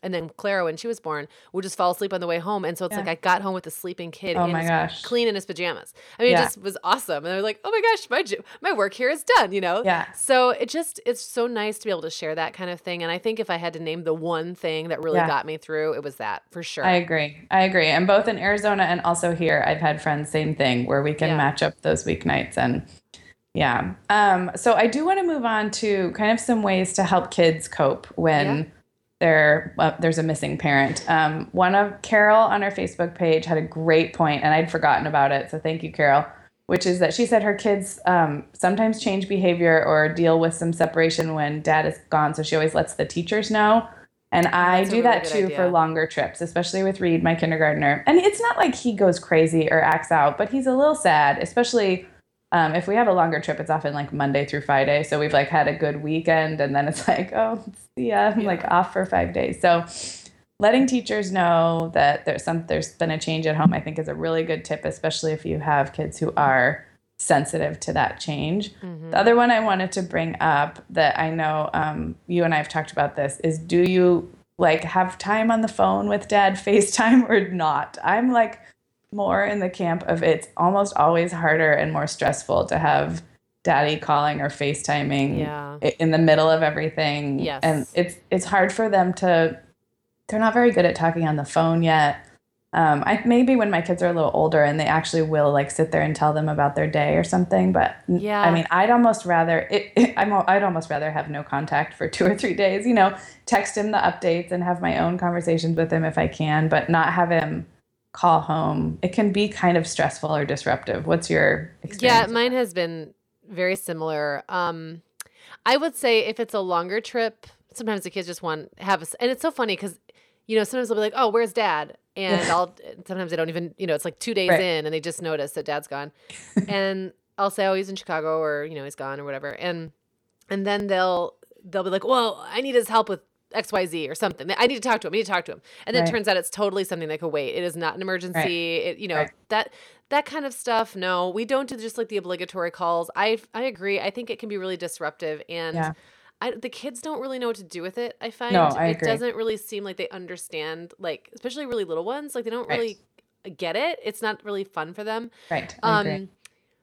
S2: and then Clara, when she was born, would just fall asleep on the way home. And so it's
S1: Yeah.
S2: like I got home with a sleeping kid
S1: Oh
S2: in
S1: my
S2: his,
S1: gosh.
S2: clean in his pajamas. I mean,
S1: Yeah.
S2: it just was awesome. And I was like, oh my gosh, my j- my work here is done, you know?
S1: Yeah.
S2: So it just, it's so nice to be able to share that kind of thing. And I think if I had to name the one thing that really
S1: Yeah.
S2: got me through, it was that for sure.
S1: I agree. I agree. And both in Arizona and also here, I've had friends, same thing, where we can
S2: Yeah.
S1: match up those weeknights. And yeah. Um, so I do want to move on to kind of some ways to help kids cope when
S2: Yeah.
S1: there uh, there's a missing parent. Um, one of Carol on our Facebook page had a great point, and I'd forgotten about it. So thank you, Carol. Which is that she said her kids um, sometimes change behavior or deal with some separation when dad is gone. So she always lets the teachers know. And I
S2: That's a
S1: do
S2: really
S1: that
S2: good
S1: too
S2: idea.
S1: for longer trips, especially with Reed, my kindergartner. And it's not like he goes crazy or acts out, but he's a little sad, especially um, if we have a longer trip. It's often like Monday through Friday. So we've like had a good weekend, and then it's like, oh, see ya, I'm
S2: Yeah.
S1: like off for five days. So letting teachers know that there's some there's been a change at home, I think, is a really good tip, especially if you have kids who are sensitive to that change.
S2: Mhm.
S1: The other one I wanted to bring up that I know um, you and I have talked about this is, do you like have time on the phone with dad, FaceTime or not? I'm like more in the camp of it's almost always harder and more stressful to have daddy calling or FaceTiming
S2: Yeah.
S1: i- in the middle of everything.
S2: Yes.
S1: And it's it's hard for them to, they're not very good at talking on the phone yet. Um, I maybe when my kids are a little older and they actually will like sit there and tell them about their day or something. But n-
S2: Yeah.
S1: I mean, I'd almost rather it, it, I'm al- I'd almost rather have no contact for two or three days. You know, text him the updates and have my own conversations with him if I can, but not have him call home. It can be kind of stressful or disruptive. What's your experience?
S2: Yeah,
S1: with
S2: mine
S1: that?
S2: has been very similar. Um, I would say if it's a longer trip, sometimes the kids just want to have us, and it's so funny because, you know, sometimes they'll be like, "Oh, where's dad?" And I'll sometimes they don't even, you know, it's like two days
S1: Right.
S2: in, and they just notice that dad's gone, and I'll say, "Oh, he's in Chicago," or you know, he's gone, or whatever, and and then they'll they'll be like, "Well, I need his help with X Y Z or something. I need to talk to him. I need to talk to him." And then
S1: Right.
S2: it turns out it's totally something that could wait. It is not an emergency. It, you know,
S1: Right.
S2: that that kind of stuff. No, we don't do just like the obligatory calls. I I agree. I think it can be really disruptive, and
S1: Yeah.
S2: I, the kids don't really know what to do with it. I find
S1: No, I
S2: it
S1: agree.
S2: doesn't really seem like they understand, like especially really little ones. Like they don't
S1: Right.
S2: really get it. It's not really fun for them.
S1: Right. I agree.
S2: Um,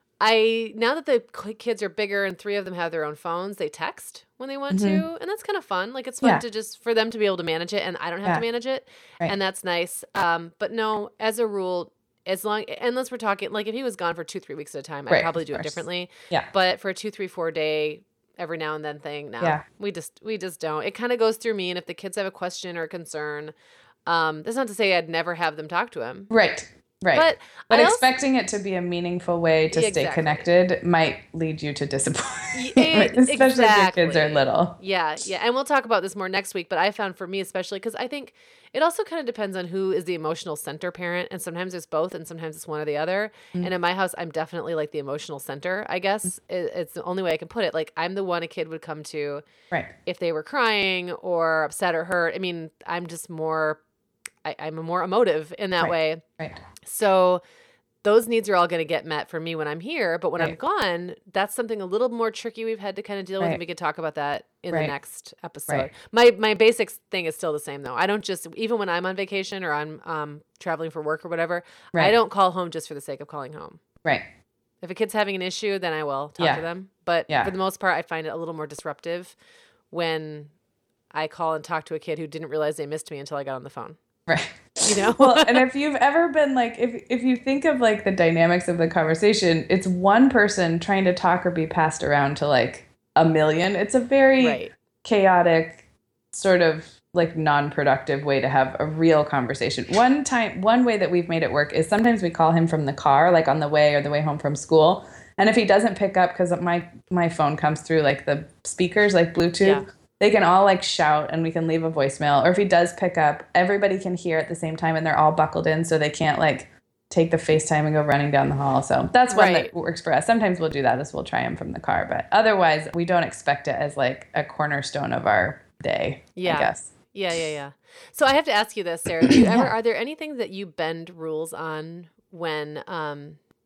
S2: I now that the k- kids are bigger and three of them have their own phones, they text when they want
S1: Mhm.
S2: to, and that's kind of fun. Like it's fun
S1: Yeah.
S2: to just for them to be able to manage it, and I don't have
S1: Yeah.
S2: to manage it,
S1: Right.
S2: and that's nice. Um, but no, as a rule, as long unless we're talking like if he was gone for two three weeks at a time, I'd
S1: Right,
S2: probably
S1: of
S2: do it
S1: course.
S2: differently.
S1: Yeah.
S2: But for a two three four day every now and then thing, no,
S1: Yeah.
S2: we just we just don't. It kind of goes through me, and if the kids have a question or a concern, um, that's not to say I'd never have them talk to him.
S1: Right. Right.
S2: But
S1: But
S2: I also-
S1: expecting it to be a meaningful way to stay
S2: Exactly.
S1: connected might lead you to disappointment,
S2: E-
S1: especially if your kids are
S2: exactly.
S1: little.
S2: Yeah, yeah. And we'll talk about this more next week, but I found for me especially because I think it also kind of depends on who is the emotional center parent. And sometimes it's both and sometimes it's one or the other.
S1: Mm.
S2: And in my house, I'm definitely like the emotional center, I guess. It, it's the only way I can put it. Like I'm the one a kid would come to
S1: Right.
S2: if they were crying or upset or hurt. I mean, I'm just more, I, I'm more emotive in that
S1: Right.
S2: way.
S1: Right.
S2: So those needs are all going to get met for me when I'm here. But when I'm
S1: Right.
S2: gone, that's something a little more tricky we've had to kind of deal with.
S1: Right.
S2: And we could talk about that in
S1: Right.
S2: the next episode.
S1: Right.
S2: My my basic thing is still the same, though. I don't just, even when I'm on vacation or I'm um, traveling for work or whatever, I
S1: Right.
S2: don't call home just for the sake of calling home.
S1: Right.
S2: If a kid's having an issue, then I will talk
S1: Yeah.
S2: to them. But
S1: Yeah.
S2: for the most part, I find it a little more disruptive when I call and talk to a kid who didn't realize they missed me until I got on the phone.
S1: Right.
S2: You know?
S1: Well, and if you've ever been like, if if you think of like the dynamics of the conversation, it's one person trying to talk or be passed around to like a million. It's a very
S2: Right.
S1: chaotic, sort of like non-productive way to have a real conversation. One time, one way that we've made it work is sometimes we call him from the car, like on the way or the way home from school. And if he doesn't pick up, because my my phone comes through like the speakers, like Bluetooth,
S2: Yeah.
S1: they can all like shout and we can leave a voicemail. Or if he does pick up, everybody can hear at the same time and they're all buckled in so they can't like take the FaceTime and go running down the hall. So that's one
S2: Right.
S1: that works for us. Sometimes we'll do that as we'll try him from the car. But otherwise, we don't expect it as like a cornerstone of our day,
S2: Yeah.
S1: I guess.
S2: Yeah, yeah, yeah. So I have to ask you this, Sarah. Do you ever
S1: Yeah.
S2: are there anything that you bend rules on when um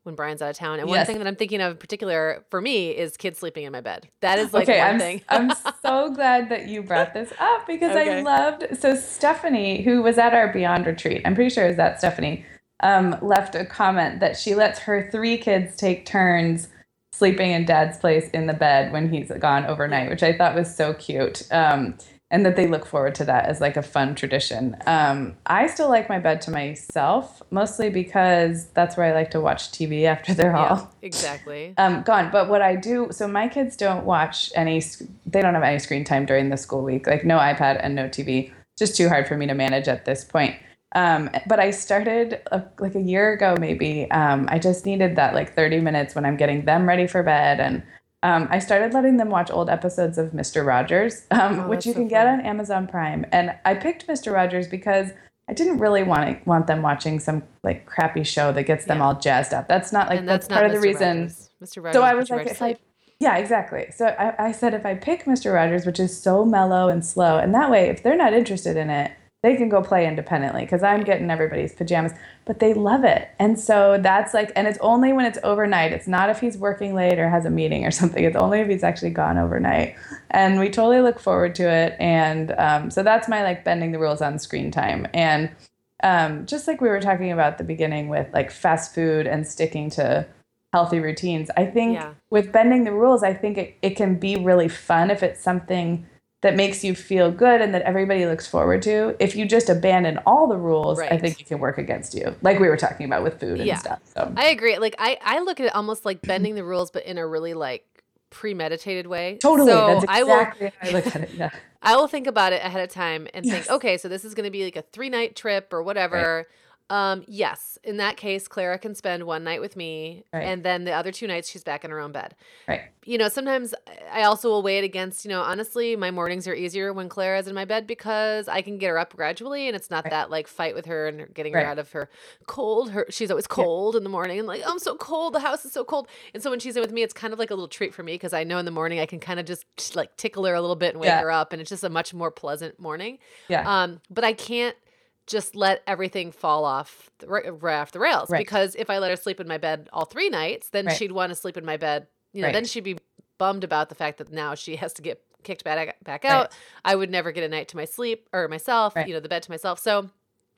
S2: when Brian's out of town. And one
S1: Yes.
S2: thing that I'm thinking of in particular for me is kids sleeping in my bed. That is like
S1: Okay,
S2: one
S1: I'm,
S2: thing.
S1: I'm so glad that you brought this up because
S2: Okay.
S1: I loved, so Stephanie, who was at our Beyond retreat, I'm pretty sure it was that Stephanie, um, left a comment that she lets her three kids take turns sleeping in dad's place in the bed when he's gone overnight, which I thought was so cute. Um, and that they look forward to that as like a fun tradition. Um, I still like my bed to myself, mostly because that's where I like to watch T V after they're
S2: Yeah,
S1: all
S2: exactly.
S1: um, gone. But what I do, so my kids don't watch any, they don't have any screen time during the school week, like no iPad and no T V. Just too hard for me to manage at this point. Um, but I started a, like a year ago, maybe. Um, I just needed that like thirty minutes when I'm getting them ready for bed. And um, I started letting them watch old episodes of Mister Rogers, um,
S2: Oh,
S1: which
S2: that's
S1: you
S2: so
S1: can get
S2: fun.
S1: on Amazon Prime. And I picked Mister Rogers because I didn't really want to, want them watching some like crappy show that gets them
S2: Yeah.
S1: all jazzed up. That's not like,
S2: And
S1: that's,
S2: that's
S1: part
S2: not
S1: of the
S2: Mister
S1: reason.
S2: Rogers. Mister Rogers
S1: So I
S2: puts
S1: was
S2: you
S1: like,
S2: right to
S1: if I,
S2: sleep.
S1: yeah, exactly. So I, I said, if I pick Mister Rogers, which is so mellow and slow, and that way, if they're not interested in it, they can go play independently because I'm getting everybody's pajamas, but they love it. And so that's like, and it's only when it's overnight. It's not if he's working late or has a meeting or something. It's only if he's actually gone overnight. And we totally look forward to it. And um, so that's my like bending the rules on screen time. And um, just like we were talking about at the beginning with like fast food and sticking to healthy routines, I think
S2: Yeah.
S1: with bending the rules, I think it, it can be really fun if it's something that makes you feel good and that everybody looks forward to. If you just abandon all the rules, I
S2: Right.
S1: think it can work against you, like we were talking about with food and
S2: Yeah.
S1: stuff. So
S2: I agree. Like I, I look at it almost like bending the rules, but in a really like premeditated way.
S1: totally,
S2: So
S1: that's
S2: I will
S1: exactly how I look at it. Yeah,
S2: I will think about it ahead of time and
S1: Yes.
S2: think, okay, so this is going to be like a three night trip or whatever. Um, yes, in that case, Clara can spend one night with me,
S1: Right.
S2: and then the other two nights she's back in her own bed.
S1: right,
S2: You know, sometimes I also will weigh it against, you know, honestly, my mornings are easier when Clara's in my bed because I can get her up gradually and it's not
S1: Right.
S2: that like fight with her and getting
S1: Right.
S2: her out of her cold. Her she's always cold in the morning and like, oh, I'm so cold. The house is so cold. And so when she's in with me, it's kind of like a little treat for me because I know in the morning I can kind of just like tickle her a little bit and wake
S1: Yeah.
S2: her up, and it's just a much more pleasant morning.
S1: yeah,
S2: Um, but I can't just let everything fall off the, right off the rails
S1: Right.
S2: because if I let her sleep in my bed all three nights, then
S1: Right.
S2: she'd want to sleep in my bed. You know,
S1: Right.
S2: then she'd be bummed about the fact that now she has to get kicked back back out.
S1: Right.
S2: I would never get a night to my sleep or myself,
S1: Right.
S2: you know, the bed to myself. So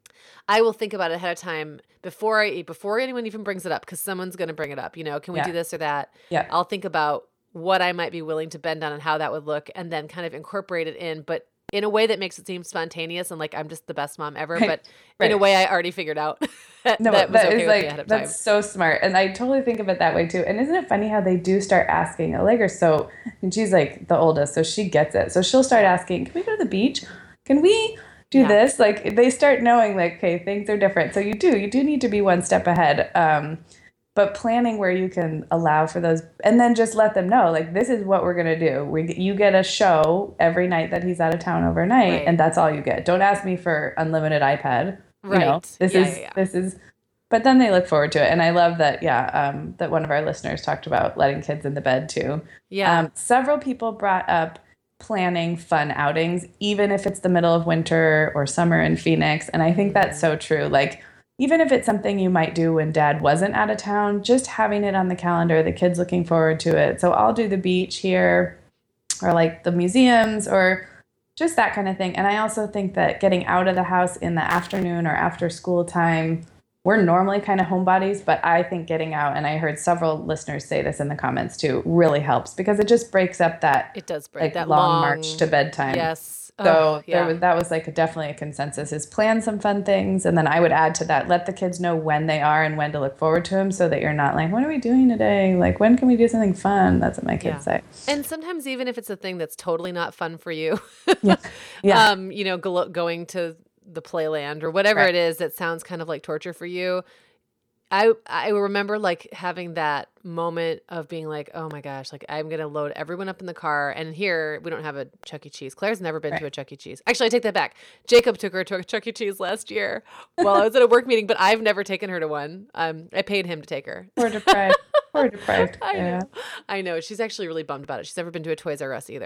S2: I will think about it ahead of time before I before anyone even brings it up because someone's going to bring it up. You know, can we
S1: Yeah.
S2: do this or that?
S1: yeah,
S2: I'll think about what I might be willing to bend on and how that would look, and then kind of incorporate it in, but in a way that makes it seem spontaneous and like I'm just the best mom ever.
S1: Right.
S2: But in a
S1: Right.
S2: way I already figured out that,
S1: No,
S2: that was
S1: that
S2: okay
S1: is
S2: with
S1: like
S2: me ahead of time.
S1: that's so smart, and I totally think of it that way too. And isn't it funny how they do start asking? Allegra's so, and she's like the oldest, so she gets it. So she'll start asking, "Can we go to the beach? Can we do
S2: Yeah.
S1: this?" Like they start knowing, like, okay, things are different. So you do, you do need to be one step ahead. Um, but planning where you can allow for those, and then just let them know, like, this is what we're gonna do. We you get a show every night that he's out of town overnight,
S2: Right.
S1: and that's all you get. Don't ask me for unlimited iPad. You know,
S2: Right.
S1: this
S2: Yeah,
S1: is
S2: yeah, yeah.
S1: this is. But then they look forward to it, and I love that. Yeah, um, that one of our listeners talked about letting kids in the bed too.
S2: Yeah.
S1: Um, several people brought up planning fun outings, even if it's the middle of winter or summer in Phoenix, and I think that's so true. Like, even if it's something you might do when dad wasn't out of town, just having it on the calendar, the kids looking forward to it. So I'll do the beach here, or like the museums, or just that kind of thing. And I also think that getting out of the house in the afternoon or after school time, we're normally kind of homebodies, but I think getting out, and I heard several listeners say this in the comments too, really helps because it just breaks up that
S2: It does break
S1: like
S2: that
S1: long,
S2: long
S1: march to bedtime.
S2: Yes.
S1: So
S2: Oh, yeah.
S1: there was that was like a, definitely a consensus is plan some fun things, and then I would add to that, let the kids know when they are and when to look forward to them, so that you're not like, what are we doing today? Like, when can we do something fun? That's what my kids
S2: Yeah.
S1: say.
S2: And sometimes even if it's a thing that's totally not fun for you,
S1: Yeah. Yeah.
S2: um, you know, go- going to the playland or whatever
S1: Right.
S2: it is that sounds kind of like torture for you. I I remember like having that moment of being like, oh my gosh, like I'm gonna load everyone up in the car. And here we don't have a Chuck E. Cheese. Claire's never been
S1: Right.
S2: to a Chuck E. Cheese. Actually, I take that back. Jacob took her to a Chuck E. Cheese last year while I was at a work meeting, but I've never taken her to one. Um, I paid him to take her.
S1: Poor deprived. Poor deprived.
S2: I
S1: Yeah.
S2: know. I know. She's actually really bummed about it. She's never been to a Toys R Us either.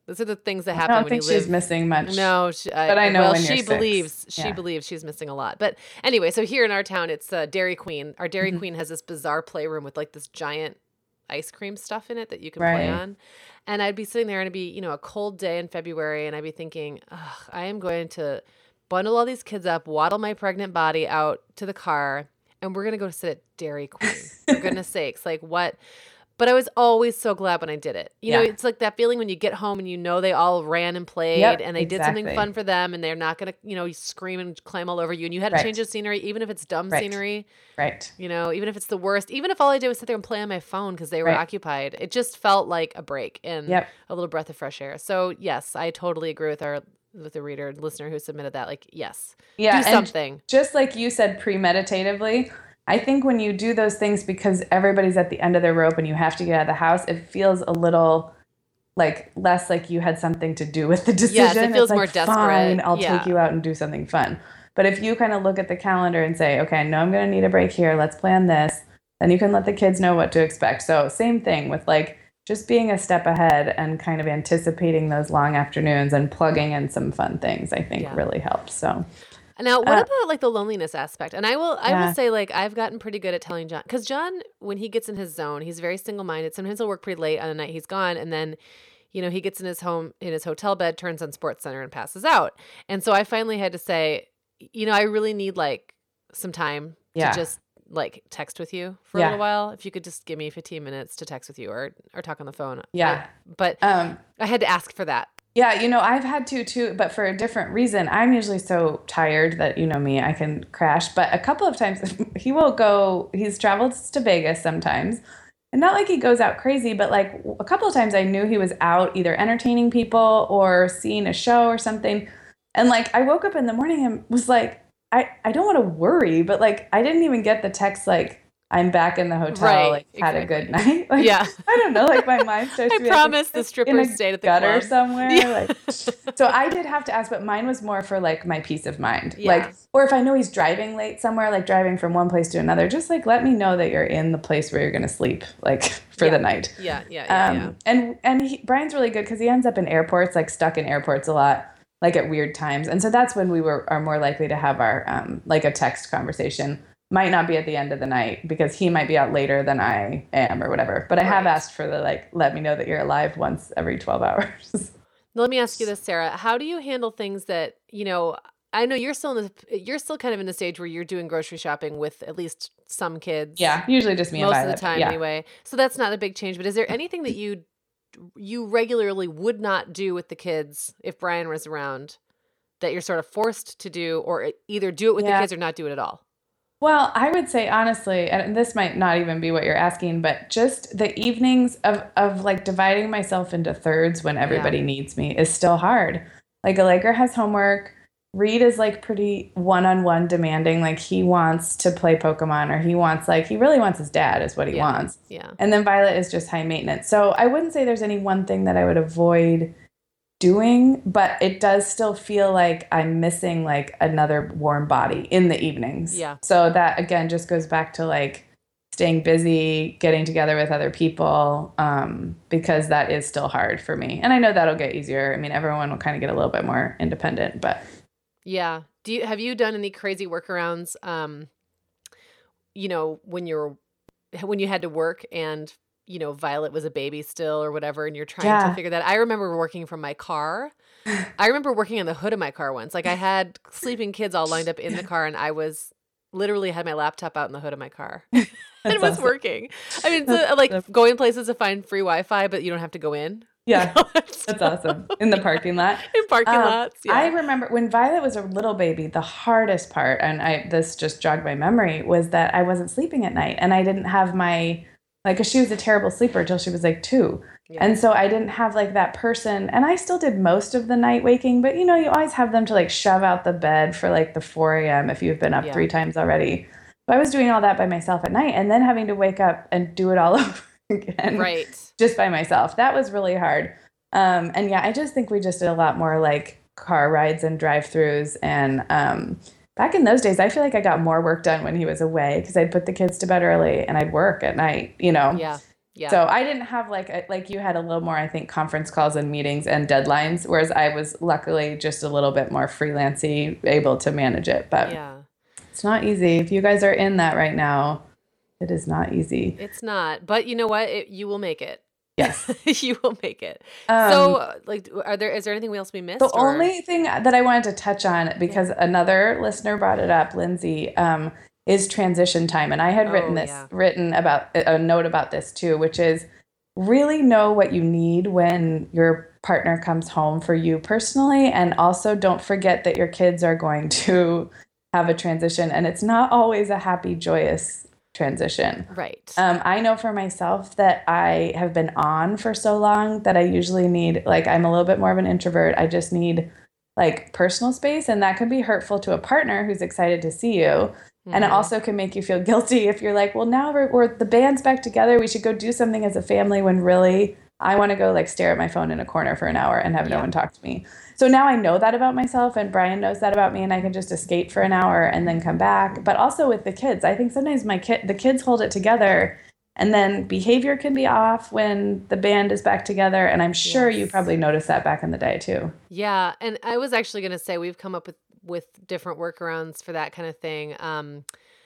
S2: Those are the things that
S1: I
S2: happen
S1: don't
S2: when
S1: think
S2: you live.
S1: she's missing much.
S2: No, she, I,
S1: but I know
S2: well,
S1: when
S2: she
S1: you're six.
S2: believes she
S1: Yeah.
S2: believes she's missing a lot. But anyway, so here in our town, it's uh, Dairy Queen. Our Dairy
S1: Mhm.
S2: Queen has this bizarre playroom with like this giant ice cream stuff in it that you can
S1: Right.
S2: play on. And I'd be sitting there and it'd be, you know, a cold day in February, and I'd be thinking, ugh, I am going to bundle all these kids up, waddle my pregnant body out to the car, and we're gonna go sit at Dairy Queen. For goodness sakes, like what? But I was always so glad when I did it. You know,
S1: Yeah.
S2: it's like that feeling when you get home and you know they all ran and played
S1: Yep,
S2: and they did something
S1: exactly.
S2: fun for them, and they're not going to, you know, scream and climb all over you. And you had to
S1: Right.
S2: change the scenery, even if it's dumb
S1: Right.
S2: scenery,
S1: Right.
S2: you know, even if it's the worst, even if all I did was sit there and play on my phone because they were
S1: Right.
S2: occupied. It just felt like a break and
S1: Yep.
S2: a little breath of fresh air. So yes, I totally agree with our with the reader and listener who submitted that. Like, yes,
S1: Yeah.
S2: do
S1: and
S2: something.
S1: Just like you said, premeditatively, I think when you do those things because everybody's at the end of their rope and you have to get out of the house, it feels a little like less like you had something to do with the decision.
S2: Yes, it feels
S1: It's like,
S2: more desperate.
S1: Fine, I'll
S2: Yeah.
S1: take you out and do something fun. But if you kind of look at the calendar and say, okay, I know I'm going to need a break here. Let's plan this. Then you can let the kids know what to expect. So same thing with like just being a step ahead and kind of anticipating those long afternoons and plugging in some fun things, I think
S2: Yeah.
S1: really helps. So
S2: Now, what
S1: Uh,
S2: about like the loneliness aspect? And I will, I will
S1: Yeah.
S2: say, like I've gotten pretty good at telling John, because John, when he gets in his zone, he's very single-minded. Sometimes he'll work pretty late on the night he's gone, and then, you know, he gets in his home in his hotel bed, turns on Sports Center, and passes out. And so I finally had to say, you know, I really need like some time
S1: Yeah.
S2: to just like text with you for a
S1: Yeah.
S2: little while. If you could just give me fifteen minutes to text with you or or talk on the phone.
S1: Yeah.
S2: I- but
S1: um,
S2: I had to ask for that.
S1: Yeah, you know, I've had to too, but for a different reason. I'm usually so tired that, you know me, I can crash. But a couple of times he will go, he's traveled to Vegas sometimes. And not like he goes out crazy, but like a couple of times I knew he was out either entertaining people or seeing a show or something. And like I woke up in the morning and was like, I, I don't want to worry, but like I didn't even get the text like, I'm back in the hotel,
S2: Right,
S1: like had a good
S2: exactly.
S1: night. Like,
S2: Yeah.
S1: I don't know, like my mind starts
S2: I
S1: to be
S2: promise
S1: like,
S2: the
S1: in
S2: strippers
S1: a
S2: stayed at the
S1: gutter
S2: club.
S1: somewhere.
S2: Yeah.
S1: Like, so I did have to ask, but mine was more for like my peace of mind.
S2: Yeah.
S1: Like, or if I know he's driving late somewhere, like driving from one place to another, just like let me know that you're in the place where you're going to sleep, like for
S2: Yeah.
S1: the night.
S2: Yeah, yeah, yeah,
S1: Um,
S2: yeah.
S1: and and he, Brian's really good because he ends up in airports, like stuck in airports a lot, like at weird times. And so that's when we were are more likely to have our um, like a text conversation. Might not be at the end of the night because he might be out later than I am or whatever. But I have
S2: Right.
S1: asked for the like, let me know that you're alive once every twelve hours.
S2: Let me ask you this, Sarah. How do you handle things that, you know, I know you're still in the you're still kind of in the stage where you're doing grocery shopping with at least some kids.
S1: Yeah, usually just me and
S2: Most
S1: Violet.
S2: of the time
S1: yeah.
S2: anyway. So that's not a big change, but is there anything that you you regularly would not do with the kids if Brian was around that you're sort of forced to do, or either do it with
S1: Yeah.
S2: the kids or not do it at all?
S1: Well, I would say honestly, and this might not even be what you're asking, but just the evenings of, of like dividing myself into thirds when everybody needs me is still hard. Like Allegra has homework. Reed is like pretty one-on-one demanding. Like he wants to play Pokemon or he wants like, he really wants his dad is what he
S2: Yeah.
S1: wants.
S2: Yeah.
S1: And then Violet is just high maintenance. So I wouldn't say there's any one thing that I would avoid doing, but it does still feel like I'm missing like another warm body in the evenings.
S2: Yeah.
S1: So that again just goes back to like staying busy, getting together with other people, um, because that is still hard for me. And I know that'll get easier. I mean, everyone will kind of get a little bit more independent, but
S2: Yeah. Do you have you done any crazy workarounds? Um, you know, when you're when you had to work and you know Violet was a baby still or whatever, and you're trying
S1: Yeah.
S2: to figure that. I remember working from my car. I remember working on the hood of my car once. Like I had sleeping kids all lined up in the car, and I was literally had my laptop out in the hood of my car. And it
S1: That's
S2: was
S1: awesome.
S2: working. I mean, so, like going places to find free Wi-Fi, but you don't have to go in.
S1: yeah,
S2: That's
S1: that's awesome. In the parking lot.
S2: in parking
S1: Um,
S2: lots. Yeah.
S1: I remember when Violet was a little baby, the hardest part, and I this just jogged my memory, was that I wasn't sleeping at night and I didn't have my, like, 'cause she was a terrible sleeper until she was like two.
S2: Yeah.
S1: And so I didn't have like that person, and I still did most of the night waking, but you know, you always have them to like shove out the bed for like the four a.m. if you've been up
S2: Yeah.
S1: three times already. So I was doing all that by myself at night and then having to wake up and do it all over again.
S2: Right.
S1: Just by myself. That was really hard. Um, and yeah, I just think we just did a lot more like car rides and drive-throughs. And um, back in those days, I feel like I got more work done when he was away because I'd put the kids to bed early and I'd work at night, you know?
S2: Yeah. Yeah.
S1: So I didn't have like, a, like you had a little more, I think, conference calls and meetings and deadlines, whereas I was luckily just a little bit more freelancy, able to manage it. But
S2: Yeah.
S1: it's not easy. If you guys are in that right now, it is not easy.
S2: It's not. But you know what? It, you will make it.
S1: Yes.
S2: You will make it.
S1: Um,
S2: so like, are there, is there anything else we missed?
S1: The
S2: or?
S1: only thing that I wanted to touch on, because yeah. another listener brought it up, Lindsay, um, is transition time. And I had
S2: Oh,
S1: written this,
S2: yeah.
S1: written about a note about this too, which is really know what you need when your partner comes home for you personally. And also don't forget that your kids are going to have a transition, and it's not always a happy, joyous transition.
S2: Right.
S1: Um, I know for myself that I have been on for so long that I usually need, like, I'm a little bit more of an introvert. I just need like personal space, and that can be hurtful to a partner who's excited to see you. Mm-hmm. And it also can make you feel guilty if you're like, well, now we're, we're the band's back together. We should go do something as a family, when really I want to go like stare at my phone in a corner for an hour and have yeah. no one talk to me. So now I know that about myself, and Brian knows that about me, and I can just escape for an hour and then come back. But also with the kids, I think sometimes my kid, the kids hold it together, and then behavior can be off when the band is back together. And I'm sure yes. you probably noticed that back in the day too.
S2: Yeah. And I was actually going to say, we've come up with, with different workarounds for that kind of thing. Um,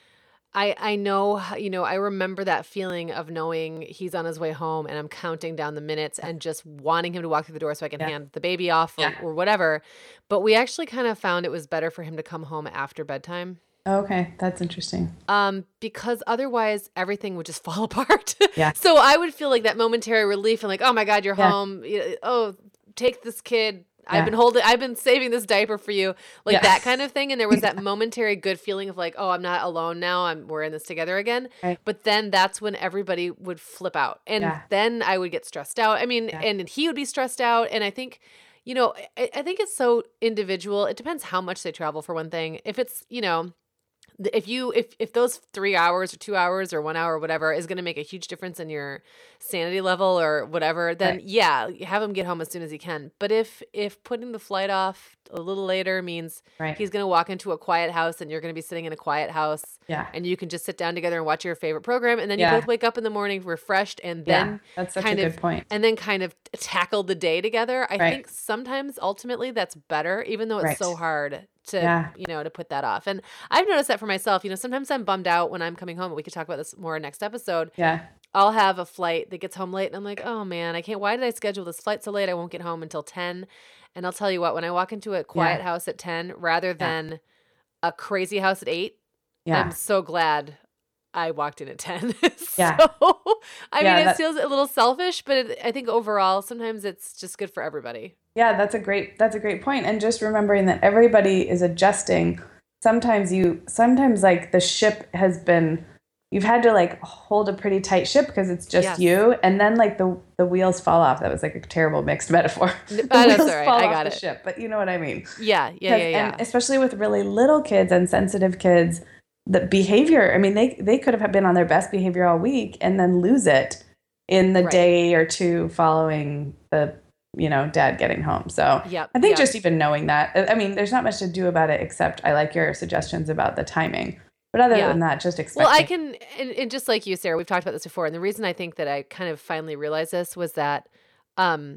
S2: I, I know, you know, I remember that feeling of knowing he's on his way home and I'm counting down the minutes and just wanting him to walk through the door so I can yeah. hand the baby off or, yeah. or whatever. But we actually kind of found it was better for him to come home after bedtime.
S1: Okay, that's interesting.
S2: Um, because otherwise everything would just fall apart.
S1: Yeah.
S2: So I would feel like that momentary relief and like, oh my God, you're
S1: yeah.
S2: home. Oh, take this kid.
S1: Yeah.
S2: I've been holding, I've been saving this diaper for you, like
S1: yeah.
S2: that kind of thing. And there was that momentary good feeling of like, oh, I'm not alone now. I'm, we're in this together again.
S1: Right.
S2: But then that's when everybody would flip out. And
S1: yeah.
S2: then I would get stressed out. I mean, yeah. and he would be stressed out. And I think, you know, I, I think it's so individual. It depends how much they travel, for one thing. If it's, you know, if you if if those three hours or two hours or one hour or whatever is going to make a huge difference in your sanity level or whatever, then
S1: right.
S2: yeah, have him get home as soon as he can. But if if putting the flight off a little later means
S1: right.
S2: he's going to walk into a quiet house and you're going to be sitting in a quiet house,
S1: yeah,
S2: and you can just sit down together and watch your favorite program, and then you
S1: yeah.
S2: both wake up in the morning refreshed, and then
S1: yeah, that's such
S2: kind
S1: a
S2: of
S1: good point.
S2: and then kind of tackle the day together. I
S1: right.
S2: think sometimes ultimately that's better, even though it's
S1: right.
S2: so hard to,
S1: yeah.
S2: you know, to put that off. And I've noticed that for myself, you know, sometimes I'm bummed out when I'm coming home, but we could talk about this more next episode.
S1: Yeah.
S2: I'll have a flight that gets home late and I'm like, oh man, I can't, why did I schedule this flight so late? I won't get home until ten. And I'll tell you what, when I walk into a quiet
S1: yeah.
S2: house at ten, rather than yeah. a crazy house at eight,
S1: yeah.
S2: I'm so glad I walked in at ten.
S1: yeah.
S2: So, I
S1: yeah,
S2: mean,
S1: that,
S2: it feels a little selfish, but it, I think overall, sometimes it's just good for everybody.
S1: Yeah, that's a great, that's a great point. And just remembering that everybody is adjusting. Sometimes you, sometimes like the ship has been, you've had to like hold a pretty tight ship because it's just
S2: yes.
S1: you. And then like the, the wheels fall off. That was like a terrible mixed metaphor. The
S2: oh,
S1: wheels
S2: that's all right.
S1: fall
S2: I
S1: off
S2: got
S1: the
S2: it.
S1: ship, but you know what I mean?
S2: Yeah, yeah, yeah, yeah.
S1: And especially with really little kids and sensitive kids, the behavior, I mean, they, they could have been on their best behavior all week and then lose it in the
S2: right.
S1: day or two following the, you know, dad getting home. So
S2: yep,
S1: I think
S2: yep.
S1: just even knowing that, I mean, there's not much to do about it, except I like your suggestions about the timing. But other
S2: yeah.
S1: than that, just expect.
S2: Well, I can, and, and just like you, Sarah, we've talked about this before. And the reason I think that I kind of finally realized this was that um,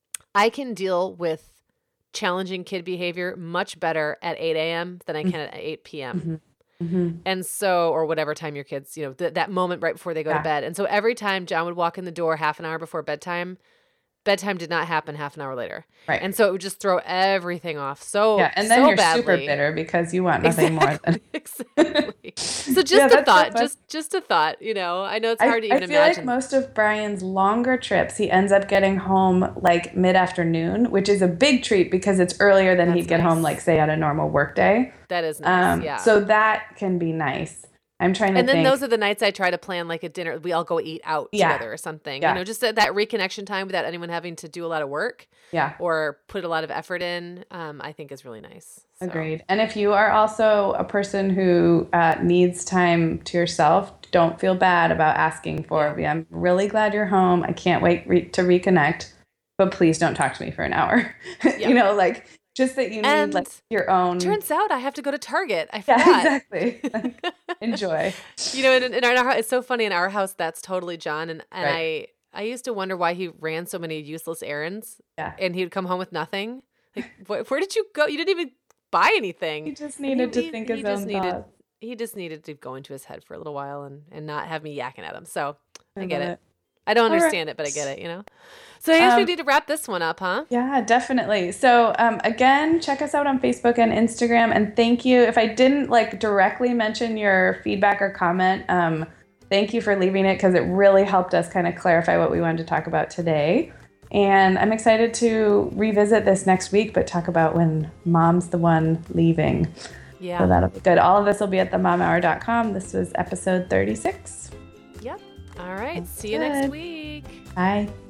S2: I can deal with challenging kid behavior much better at eight a.m. than I can at eight p.m.
S1: Mm-hmm. Mm-hmm.
S2: And so, or whatever time your kids, you know, th- that moment right before they go
S1: yeah.
S2: to bed. And so every time John would walk in the door half an hour before bedtime, bedtime did not happen half an hour later.
S1: Right.
S2: And so it would just throw everything off. So,
S1: yeah. And then
S2: so
S1: you're
S2: badly.
S1: super bitter because you want nothing
S2: exactly,
S1: more than.
S2: exactly. So just
S1: yeah,
S2: a thought,
S1: so
S2: just, just a thought, you know, I know it's hard
S1: I,
S2: to even
S1: I feel
S2: imagine.
S1: like most of Brian's longer trips, he ends up getting home like mid-afternoon, which is a big treat because it's earlier than
S2: That's
S1: he'd get
S2: nice.
S1: home, like say on a normal work day.
S2: That is nice.
S1: Um,
S2: yeah.
S1: So that can be nice. I'm trying to
S2: And then
S1: think.
S2: those are the nights I try to plan like a dinner. We all go eat out
S1: Yeah.
S2: together or something.
S1: Yeah.
S2: You know, just that, that reconnection time without anyone having to do a lot of work
S1: Yeah.
S2: or put a lot of effort in, um, I think is really nice. So.
S1: Agreed. And if you are also a person who uh, needs time to yourself, don't feel bad about asking for it. I'm really glad you're home. I can't wait re- to reconnect, but please don't talk to me for an hour.
S2: Yeah.
S1: You know, like Just that you need
S2: And
S1: like your own.
S2: turns out I have to go to Target. I
S1: Yeah,
S2: forgot.
S1: exactly. Enjoy.
S2: You know, in, in our house, it's so funny. In our house, that's totally John. And, and
S1: Right.
S2: I I used to wonder why he ran so many useless errands.
S1: Yeah.
S2: And he would come home with nothing. Like, wh- where did you go? You didn't even buy anything.
S1: He just
S2: And
S1: needed
S2: he,
S1: to
S2: he-
S1: think
S2: he
S1: his
S2: just
S1: own
S2: needed,
S1: thoughts.
S2: He just needed to go into his head for a little while and, and not have me yakking at him. So I,
S1: I
S2: get
S1: love
S2: it.
S1: it.
S2: I don't
S1: All right.
S2: understand it, but I get it, you know? So I guess we
S1: Um,
S2: need to wrap this one up, huh?
S1: Yeah, definitely. So um, again, check us out on Facebook and Instagram. And thank you. If I didn't like directly mention your feedback or comment, um, thank you for leaving it because it really helped us kind of clarify what we wanted to talk about today. And I'm excited to revisit this next week, but talk about when mom's the one leaving.
S2: Yeah.
S1: So that'll be good. All of this will be at the mom hour dot com. This was episode thirty-six.
S2: Yep. All right.
S1: That's
S2: See you next
S1: good.
S2: week.
S1: Bye.